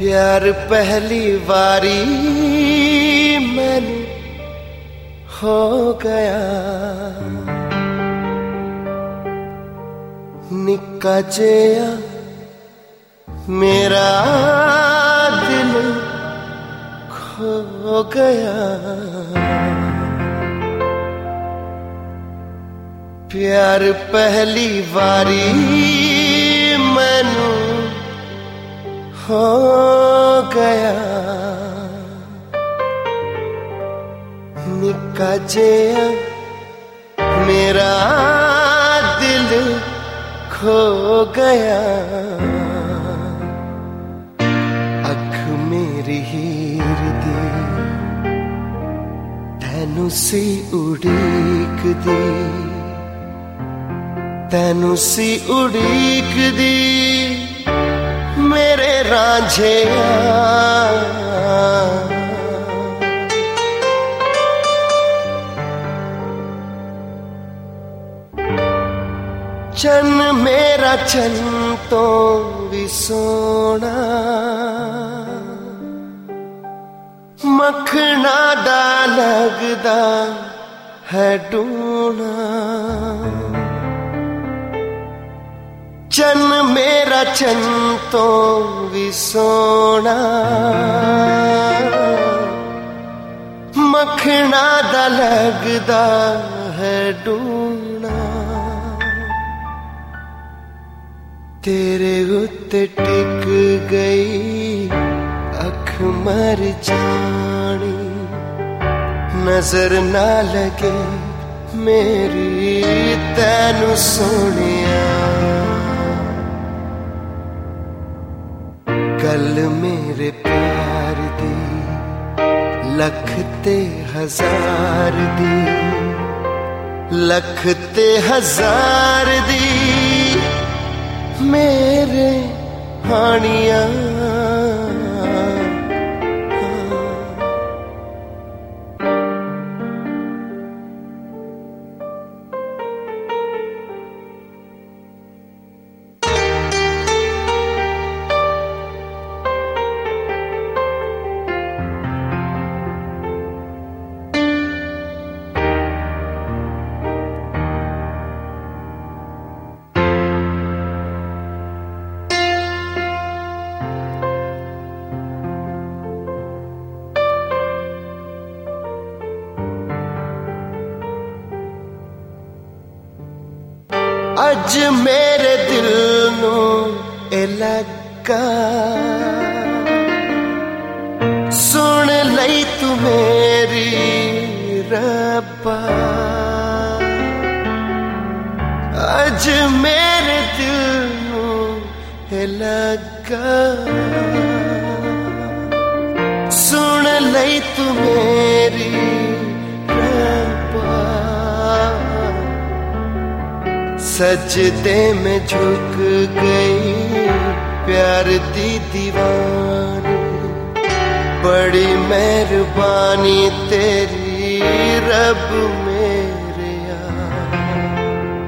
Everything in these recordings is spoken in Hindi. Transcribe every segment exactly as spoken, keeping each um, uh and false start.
प्यार पहली बारी मैनू हो गया, निक्का जिहा मेरा दिल खो गया। प्यार पहली बारी मैनू हो गया, निक्का जिहा मेरा दिल खो गया। अख मेरी हीर दी तैनू सी उड़ीक दी, तैनू सी उड़ीक दी मेरे रांझिया। चन मेरा चन तो भी सोना, मखना दा लगदा है डूना। चन मेरा चन तो भी सोना, मखना दा लगदा है डूना। तेरे उत्ते टिक गई अख मर जानी, नजर ना लगे मेरी तैनू सोनिया। गल मेरे प्यार दी लख ते हजार दी, लख ते हजार दी मेरे हानिया। अज मेरे दिल नू ए लगा, सुन लई तू मेरी रब्बा। अज मेरे दिल नू ए लगा, सुन लई तू मेरी रब्बा। सजदे में झुक गई प्यार दी दीवानी, बड़ी मेहरबानी तेरी रब मेरे यार।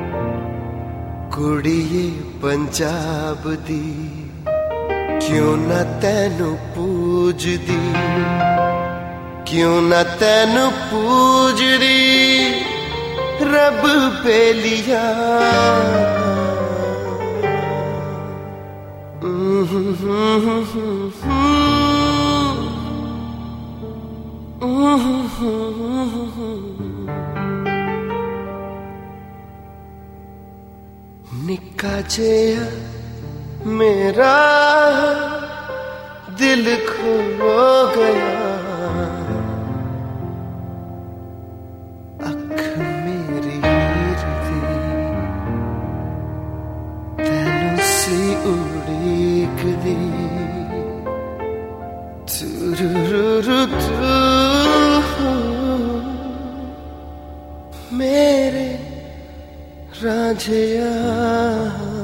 कुड़िए पंजाब दी क्यों ना तैनू पूजदी, क्यों ना तैनू पूजदी रब बेलिया। निक्का जिहा मेरा दिल खो गया, उड़ीक दी तुरुरुरु तू मेरे रांझिया।